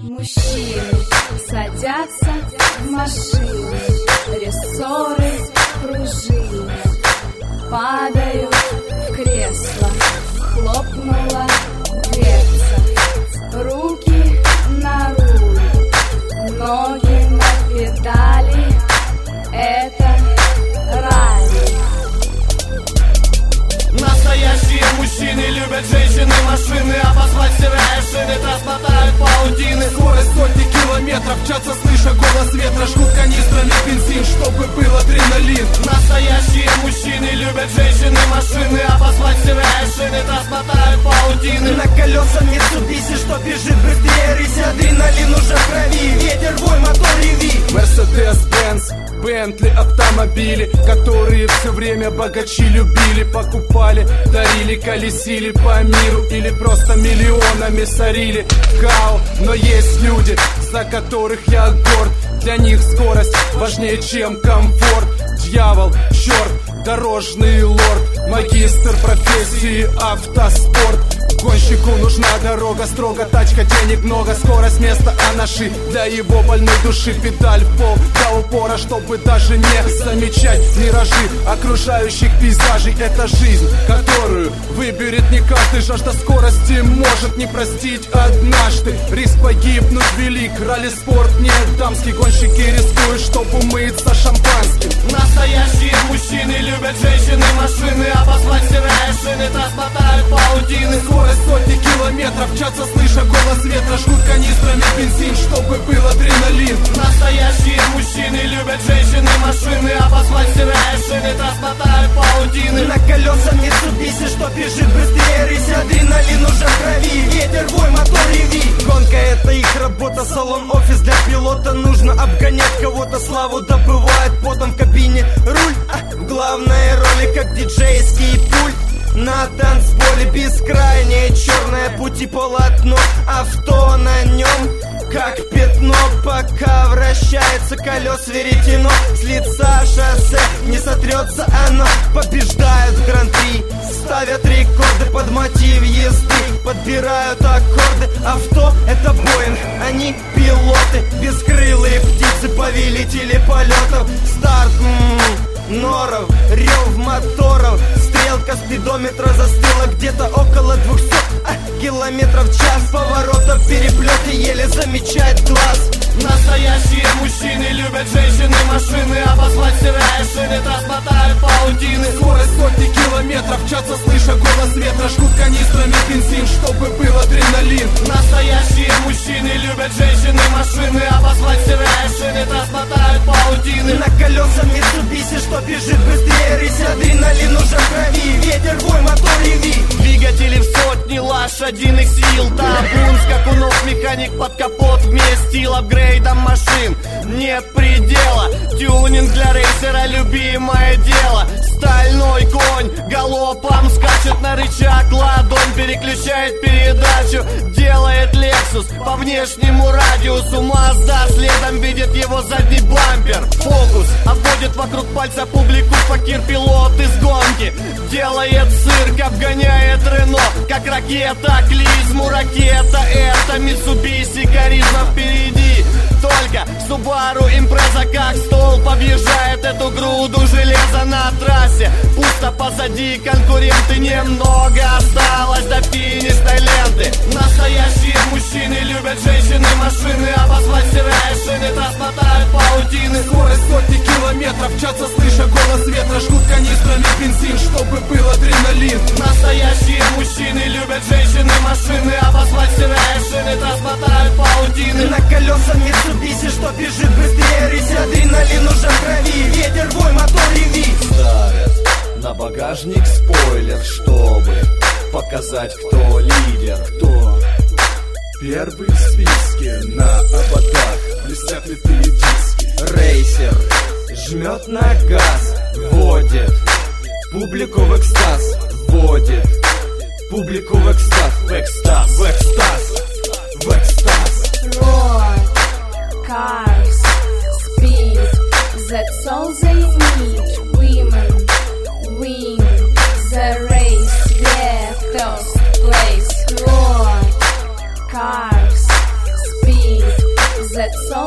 Мужчины садятся в машины, рессоры, пружины, падают в кресло, хлопнула дверца, руки на руль, ноги на педали, это ралли. Настоящие мужчины любят женщины, машины, обозвать стирая шины, транспортают паутины. Скорость сотни километров в час, слыша голос ветра, жгут канистрами бензин, чтобы был адреналин. Настоящие мужчины любят женщины, машины, обозвать стирая шины, транспортают паутины. На колесах Mitsubishi, что бежит быстрее рыси, адреналин уже в крови, ветер, вой, мотор, реви. Mercedes-Benz, Bentley, автомобили, которые все время богачи любили, покупали, дарили, колесили по миру или просто миллионами сорили. Кау, но есть люди, за которых я горд. Для них скорость важнее, чем комфорт. Дьявол, черт, дорожный лорд, магистр профессии автоспорт. Гонщику нужна дорога строго, тачка, денег много, скорость место анаши для его больной души. Педаль в пол до упора, чтобы даже не замечать миражи окружающих пейзажей. Это жизнь, которую выберет не каждый. Жажда скорости может не простить однажды. Риск погибнуть велик, ралли-спорт не дамский. Гонщики рискуют, чтобы умыться шампанским. Настоящие мужчины любят женщины, машины, обозвать стирая шины, транспортают паутины. Скорость сотни километров в час, слыша голос ветра, жгут канистрами бензин, чтобы был адреналин. Настоящие мужчины любят женщины, машины, обозвать стирая шины, транспортают паутины. На колесах Mitsubishi, что бежит быстрее рыси, адреналин уже в крови, ветер, вой, мотор, реви. Гонка — это их работа, салон, офис для пилота. Нужно обгонять кого-то, славу добывает потом в кабине руль, в главной роли как диджейский пульт. На танцполе бескрайнее черное пути полотно, авто на нем как пятно, пока вращается колес веретено. С лица шоссе не сотрется оно, побеждают в гран-при, ставят рекорды под мотив езды, подбирают аккорды. Авто — это Боинг, они пилоты, бескрылые птицы, повелители полетов. Старт, норов, рев моторов, стрелка спидометра застыла где-то около 200 километров в час. Поворотов переплеты еле замечает глаз. Настоящие мужчины любят женщины, машины, обозвать стирая шины, транспортают паутины. Скорость сотни километров в час, слыша голос ветра, жгут канистрами бензин, чтобы был адреналин. Настоящие мужчины любят женщины, машины, обозвать стирая шины, транспортают паутины. На колесах Mitsubishi, что бежит быстрее рыси, адреналин уже в крови, ветер, вой, мотор, реви. Двигатели в сотни лошадиных сил, табун скакунов, механик под капот вместил. Апгрейдом машин нет предела, тюнинг для рейсера любимое дело. Стальной конь галопом скачет на рычаг, ладонь переключает передачу, делает Lexus по внешнему радиусу. Mazda следом видит его задний бампер. Фокус обводит вокруг пальца публику, факир-пилот из гонки делает цирк, обгоняет Рено, как ракета, клизму ракета. Это Mitsubishi, харизма впереди. Только Subaru Impreza как столб объезжает эту груду железа на трассе. Пусто позади, конкуренты немного, осталось до финишной ленты. Настоящие мужчины любят женщины, машины, обозвать стирая шины, транспортают паутины. Скорость сотни километров в час, слыша голос ветра, жгут канистрами бензин, чтобы был адреналин. Настоящие мужчины любят женщины, машины, обозвать стирая шины, транспортают паутины. На колесах Mitsubishi, что бежит быстрее рыси, адреналин уже в крови, ветер, вой, мотор, реви. Ставят на багажник спойлер, чтобы показать, кто лидер. Кто первый свиски на ободах, блестят литые диски. Рейсер жмет на газ, вводит публику в экстаз, вводит публику в экстаз, в экстаз, в экстаз, в экстаз. Roar, cars, speed, that's all they need. Women win the race, yeah, first place. Roar, cars, speed, That's all